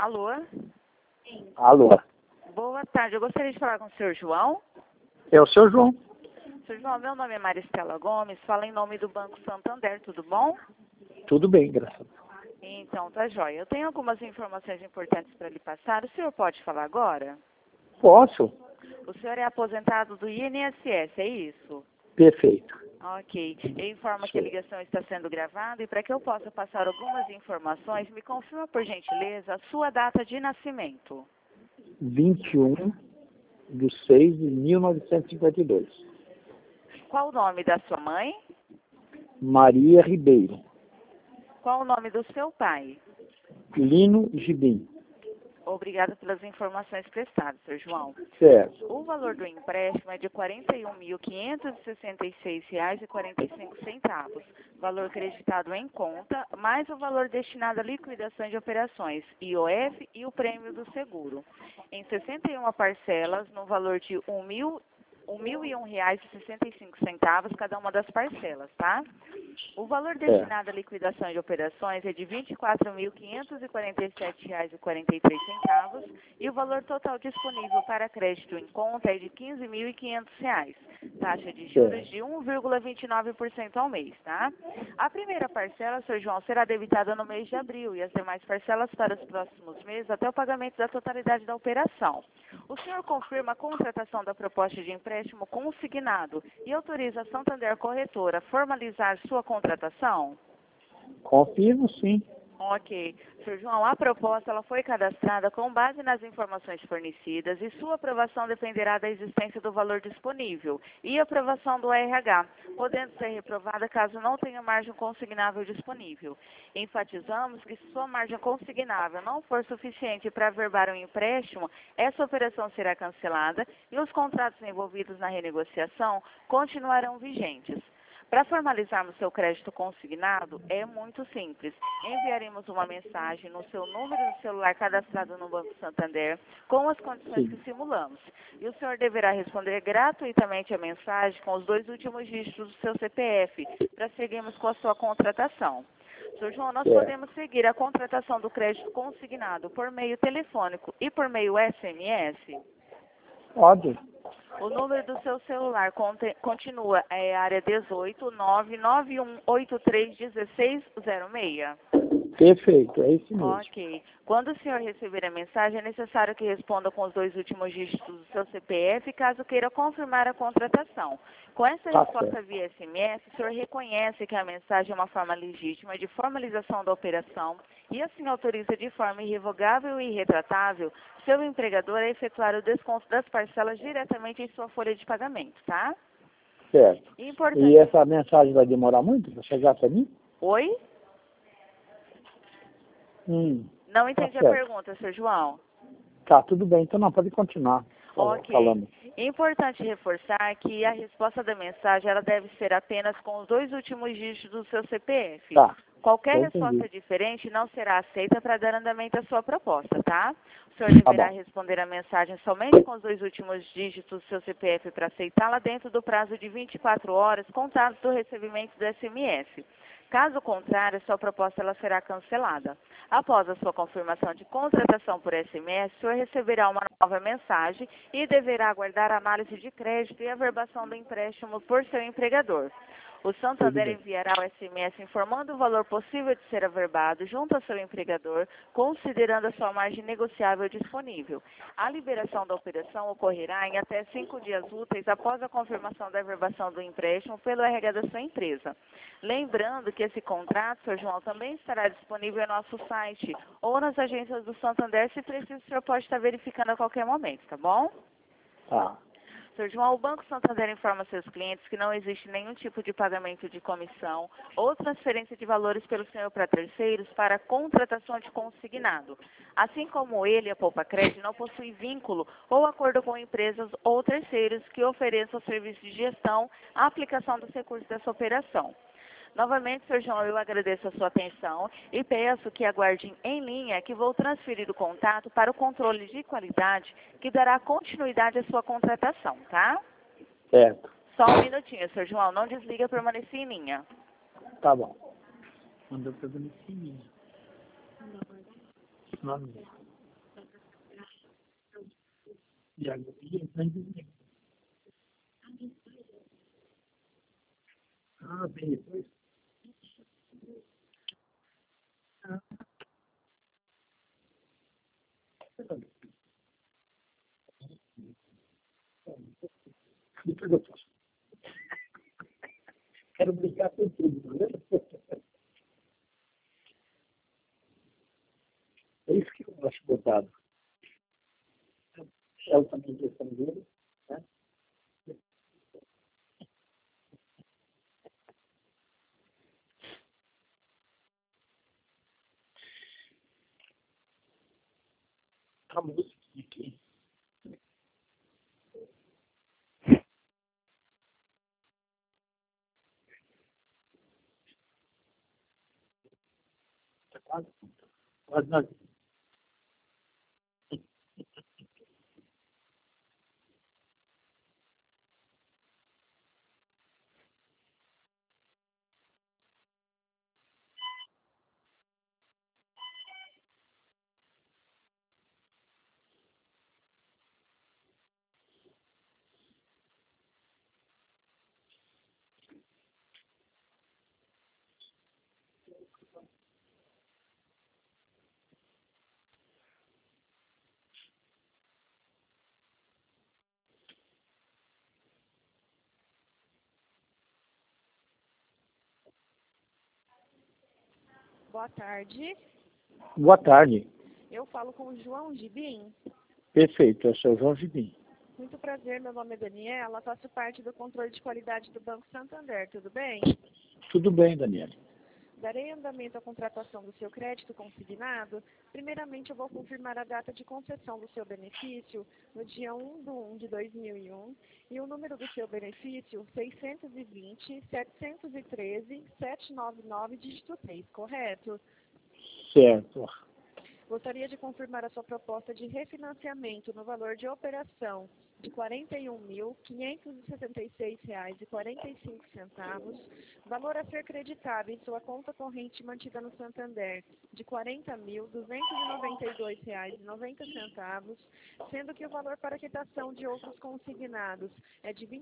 Alô? Alô? Boa tarde, eu gostaria de falar com o senhor João. É o seu João? Senhor João, meu nome é Maristela Gomes, falo em nome do Banco Santander, tudo bom? Tudo bem, graças a Deus. Então, tá jóia. Eu tenho algumas informações importantes para lhe passar. O senhor pode falar agora? Posso? O senhor é aposentado do INSS, é isso? Perfeito. Ok. Eu informo que a ligação está sendo gravada e para que eu possa passar algumas informações, me confirma, por gentileza, a sua data de nascimento. 21/6/1952. Qual o nome da sua mãe? Maria Ribeiro. Qual o nome do seu pai? Lino Gibim. Obrigada pelas informações prestadas, Sr. João. Certo. O valor do empréstimo é de R$ 41.566,45. Valor creditado em conta, mais o valor destinado à liquidação de operações, IOF e o prêmio do seguro. Em 61 parcelas, no valor de R$ 1.001,65 cada uma das parcelas, tá? O valor destinado à liquidação de operações é de R$ 24.547,43 e o valor total disponível para crédito em conta é de R$ 15.500. Taxa de juros de 1,29% ao mês, tá? A primeira parcela, Sr. João, será debitada no mês de abril e as demais parcelas para os próximos meses até o pagamento da totalidade da operação. O senhor confirma a contratação da proposta de empréstimo consignado e autoriza a Santander Corretora a formalizar sua contratação? Confirmo, sim. Ok. Sr. João, a proposta ela foi cadastrada com base nas informações fornecidas e sua aprovação dependerá da existência do valor disponível e aprovação do RH, podendo ser reprovada caso não tenha margem consignável disponível. Enfatizamos que se sua margem consignável não for suficiente para averbar um empréstimo, essa operação será cancelada e os contratos envolvidos na renegociação continuarão vigentes. Para formalizarmos seu crédito consignado, é muito simples. Enviaremos uma mensagem no seu número de celular cadastrado no Banco Santander com as condições que simulamos. E o senhor deverá responder gratuitamente a mensagem com os 2 últimos dígitos do seu CPF para seguirmos com a sua contratação. Sr. João, nós podemos seguir a contratação do crédito consignado por meio telefônico e por meio SMS? Pode. O número do seu celular continua, é área 18 991831606. Perfeito, é isso mesmo. Ok. Quando o senhor receber a mensagem, é necessário que responda com os 2 últimos dígitos do seu CPF, caso queira confirmar a contratação. Com essa resposta via SMS, o senhor reconhece que a mensagem é uma forma legítima de formalização da operação e assim autoriza de forma irrevogável e irretratável seu empregador a efetuar o desconto das parcelas diretamente em sua folha de pagamento, tá? Certo. Importante. E essa mensagem vai demorar muito para chegar para mim? Oi? Não entendi a pergunta, Sr. João. Tá, tudo bem. Então não, pode continuar falando. Importante reforçar que a resposta da mensagem ela deve ser apenas com os 2 últimos dígitos do seu CPF. Tá. Qualquer resposta diferente não será aceita para dar andamento à sua proposta, tá? O senhor deverá responder a mensagem somente com os 2 últimos dígitos do seu CPF para aceitá-la dentro do prazo de 24 horas, contados do recebimento do SMS. Caso contrário, sua proposta ela será cancelada. Após a sua confirmação de contratação por SMS, o senhor receberá uma nova mensagem e deverá aguardar a análise de crédito e averbação do empréstimo por seu empregador. O Santander enviará o SMS informando o valor possível de ser averbado junto ao seu empregador, considerando a sua margem negociável disponível. A liberação da operação ocorrerá em até 5 dias úteis após a confirmação da averbação do empréstimo pelo RH da sua empresa. Lembrando que esse contrato, Sr. João, também estará disponível em nosso site ou nas agências do Santander, se preciso, o senhor pode estar verificando a qualquer momento, tá bom? Tá. Sr. João, o Banco Santander informa seus clientes que não existe nenhum tipo de pagamento de comissão ou transferência de valores pelo senhor para terceiros para contratação de consignado. Assim como ele, a Poupa Crédito, não possui vínculo ou acordo com empresas ou terceiros que ofereçam serviços de gestão à aplicação dos recursos dessa operação. Novamente, Sr. João, eu agradeço a sua atenção e peço que aguardem em linha que vou transferir o contato para o controle de qualidade que dará continuidade à sua contratação, tá? Certo. Só um minutinho, Sr. João, não desliga, permaneça em linha. Tá bom. Mandou permanecer em linha. Nome dele. E agora ele está em. Ah, bem depois. Ah, depois eu faço. Quero brincar com tudo, não é? É isso que eu acho botado. Ela também questão dele, né? A música aqui. Está quase, quase na. Boa tarde. Boa tarde. Eu falo com o João Gibim. Perfeito, eu sou o João Gibim. Muito prazer, meu nome é Daniela, faço parte do controle de qualidade do Banco Santander, tudo bem? Tudo bem, Daniela. Darei andamento à contratação do seu crédito consignado. Primeiramente, eu vou confirmar a data de concessão do seu benefício no dia 1/1/2001 e o número do seu benefício 620-713-799, dígito 6, correto? Certo. Gostaria de confirmar a sua proposta de refinanciamento no valor de operação de R$ 41.576,45, valor a ser creditado em sua conta corrente mantida no Santander de R$ 40.292,90, sendo que o valor para quitação de outros consignados é de R$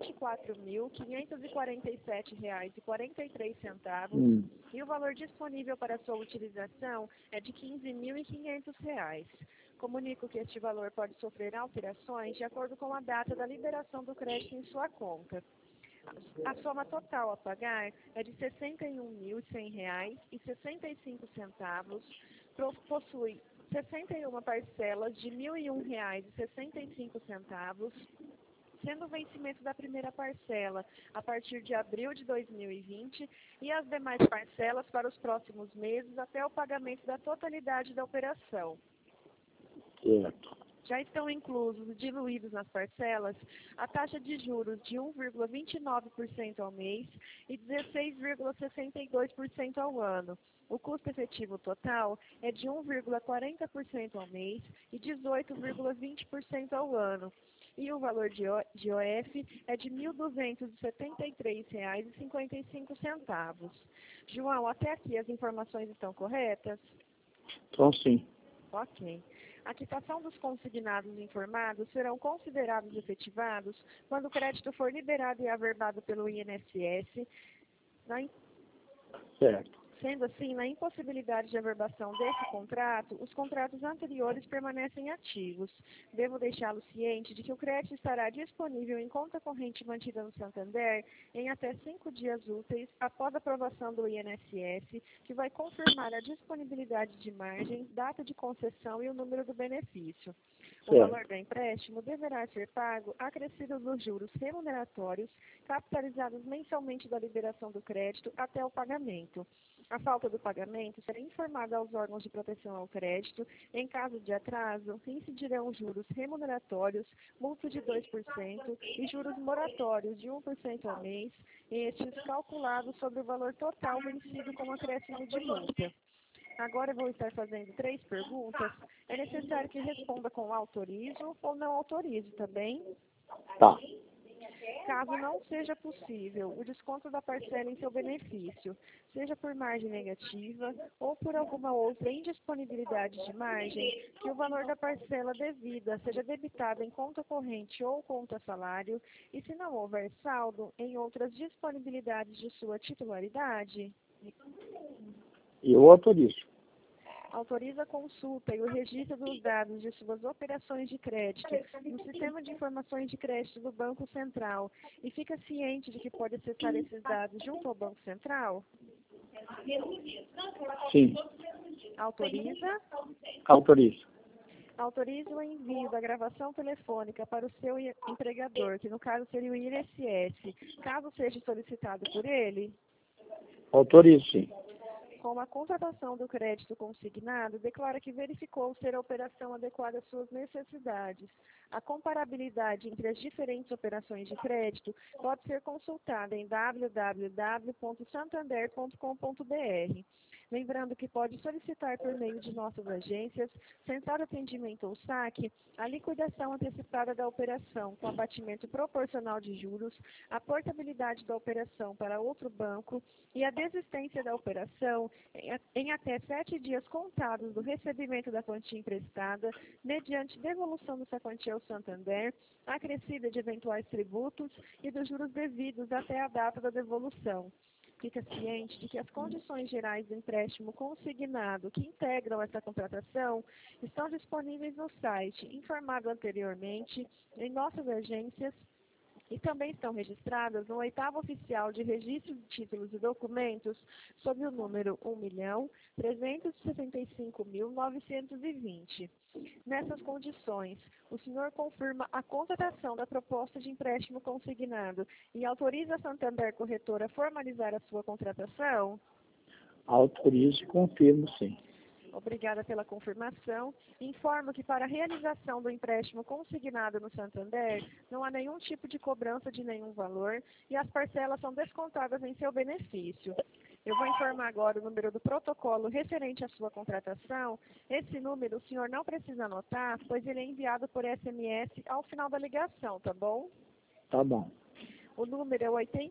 24.547,43 e o valor disponível para sua utilização é de R$ 15.500. Comunico que este valor pode sofrer alterações de acordo com a data da liberação do crédito em sua conta. A soma total a pagar é de R$ 61.100,65, possui 61 parcelas de R$ 1.001,65, sendo o vencimento da primeira parcela a partir de abril de 2020 e as demais parcelas para os próximos meses até o pagamento da totalidade da operação. Certo. Já estão inclusos, diluídos nas parcelas, a taxa de juros de 1,29% ao mês e 16,62% ao ano. O custo efetivo total é de 1,40% ao mês e 18,20% ao ano. E o valor de IOF é de R$ 1.273,55. João, até aqui as informações estão corretas? Então, sim. Ok. A quitação dos consignados informados serão considerados efetivados quando o crédito for liberado e averbado pelo INSS, Certo. Sendo assim, na impossibilidade de averbação desse contrato, os contratos anteriores permanecem ativos. Devo deixá-lo ciente de que o crédito estará disponível em conta corrente mantida no Santander em até 5 dias úteis após a aprovação do INSS, que vai confirmar a disponibilidade de margem, data de concessão e o número do benefício. O valor do empréstimo deverá ser pago acrescido dos juros remuneratórios, capitalizados mensalmente da liberação do crédito até o pagamento. A falta do pagamento será informada aos órgãos de proteção ao crédito. Em caso de atraso, incidirão juros remuneratórios, multa de 2% e juros moratórios de 1% ao mês, estes calculados sobre o valor total vencido com acréscimo de multa. Agora eu vou estar fazendo 3 perguntas. É necessário que responda com autorizo ou não autorizo, tá bem? Tá. Caso não seja possível o desconto da parcela em seu benefício, seja por margem negativa ou por alguma outra indisponibilidade de margem, que o valor da parcela devida seja debitado em conta corrente ou conta salário, e se não houver saldo, em outras disponibilidades de sua titularidade. Eu autorizo. Autoriza a consulta e o registro dos dados de suas operações de crédito no Sistema de Informações de Crédito do Banco Central e fica ciente de que pode acessar esses dados junto ao Banco Central? Sim. Autoriza? Autorizo. Autoriza o envio da gravação telefônica para o seu empregador, que no caso seria o INSS, caso seja solicitado por ele? Autorizo, sim. Com a contratação do crédito consignado, declara que verificou ser a operação adequada às suas necessidades. A comparabilidade entre as diferentes operações de crédito pode ser consultada em www.santander.com.br. Lembrando que pode solicitar por meio de nossas agências, Central Atendimento ou SAC, a liquidação antecipada da operação com abatimento proporcional de juros, a portabilidade da operação para outro banco e a desistência da operação em até 7 dias contados do recebimento da quantia emprestada, mediante devolução dessa quantia ao Santander, acrescida de eventuais tributos e dos juros devidos até a data da devolução. Fica ciente de que as condições gerais do empréstimo consignado que integram essa contratação estão disponíveis no site informado anteriormente, em nossas agências, e também estão registradas no 8º Oficial de Registro de Títulos e Documentos, sob o número 1.365.920. Nessas condições, o senhor confirma a contratação da proposta de empréstimo consignado e autoriza a Santander Corretora a formalizar a sua contratação? Autorizo e confirmo, sim. Obrigada pela confirmação. Informo que para a realização do empréstimo consignado no Santander, não há nenhum tipo de cobrança de nenhum valor e as parcelas são descontadas em seu benefício. Eu vou informar agora o número do protocolo referente à sua contratação. Esse número o senhor não precisa anotar, pois ele é enviado por SMS ao final da ligação, tá bom? Tá bom. O número é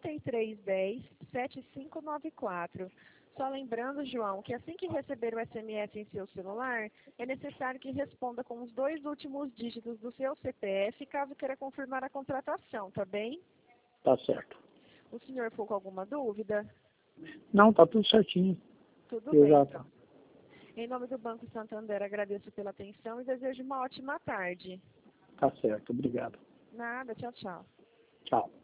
8310-7594. Só lembrando, João, que assim que receber o SMS em seu celular, é necessário que responda com os 2 últimos dígitos do seu CPF, caso queira confirmar a contratação, tá bem? Tá certo. O senhor ficou com alguma dúvida? Não, tá tudo certinho. Tudo bem, Exato. então. Em nome do Banco Santander, agradeço pela atenção e desejo uma ótima tarde. Tá certo, obrigado. Nada, tchau, tchau. Tchau.